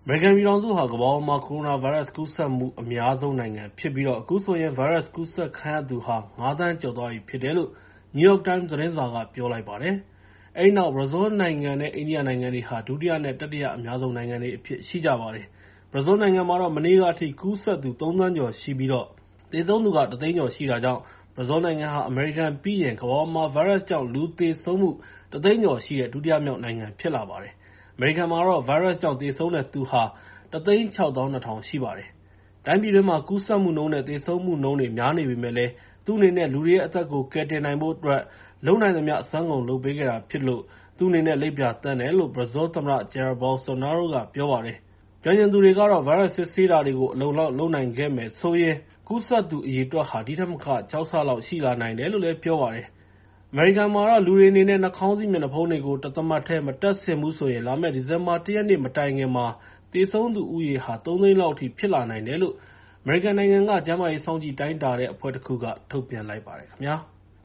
အမေရိကန်ပြည်ထောင်စုဟာ ကမ္ဘာပေါ်မှာ ကိုရိုနာဗိုင်းရပ်စ်ကူးစက်မှု အများဆုံးနိုင်ငံဖြစ်ပြီး အခုဆိုရင် ဗိုင်းရပ်စ်ကူးစက်ခံရသူဟာ ၅ သန်းကျော်သွားပြီဖြစ်တယ်လို့ New York Times သတင်းစာက ပြောလိုက်ပါတယ်။ အဲဒီနောက် ဘရာဇီးနိုင်ငံနဲ့ အိန္ဒိယနိုင်ငံတွေဟာ ဒုတိယနဲ့ တတိယအများဆုံးနိုင်ငံတွေအဖြစ် ရှိကြပါတယ်။ ဘရာဇီးနိုင်ငံမှာတော့ မနေ့ကအထိ ကူးစက်သူ ၃ သန်းကျော်ရှိပြီး သေဆုံးသူက ၁ သိန်းကျော်ရှိတာကြောင့် ဘရာဇီးနိုင်ငံဟာ အမေရိကန်ပြီးရင် ကမ္ဘာပေါ်မှာ ဗိုင်းရပ်စ်ကြောင့် လူသေဆုံးမှု ၁ သိန်းကျော်ရှိတဲ့ ဒုတိယမြောက်နိုင်ငံ ဖြစ်လာပါတယ်။ အမေရိကန်မှာတော့ ဗိုင်းရပ်စ်ကြောင့် သေဆုံးတဲ့သူဟာ ၁၆၂,၀၀၀ ရှိပါတယ်။ တိုင်းပြည်တွင်းမှာ ကူးစက်မှုနှုန်းနဲ့ သေဆုံးမှုနှုန်းတွေ များနေပေမယ့်လည်း သူ့အနေနဲ့ လူတွေရဲ့အသက်ကို ကယ်တင်နိုင်ဖို့အတွက် လုပ်နိုင်သမျှ အစွမ်းကုန်လုပ်ပေးခဲ့တာဖြစ်လို့ သူ့အနေနဲ့ လိပ်ပြာသန့်တယ်လို့ ဘရာဇီးသမ္မတ Jair Bolsonaro က ပြောပါတယ်။ ကျွမ်းကျင်သူတွေကတော့ ဗိုင်းရပ်စ်စစ်ဆေးတာတွေကို အလုံအလောက် လုပ်နိုင်ခဲ့မယ်ဆိုရင် ကူးစက်သူအရေအတွက်ဟာ ဒီထက်မက ၆ ဆလောက် ရှိလာနိုင်တယ်လို့ ပြောပါတယ်။ အမေရိကန်မှာတော့ လူတွေအနေနဲ့ နှာခေါင်းစည်း မျက်နှာဖုံးတွေကို တသမတ်တည်း မတပ်ဆင်ဘူးဆိုရင် လာမယ့် ဒီဇင်ဘာ ၁ ရက်နေ့ မတိုင်ခင်မှာ သေဆုံးသူဦးရေဟာ ၃ သိန်းလောက်အထိ ဖြစ်လာနိုင်တယ်လို့ အမေရိကန်နိုင်ငံက ကျန်းမာရေးစောင့်ကြည့်တိုင်းတာတဲ့ အဖွဲ့တခုက ထုတ်ပြန်လိုက်ပါတယ်ခင်ဗျာ။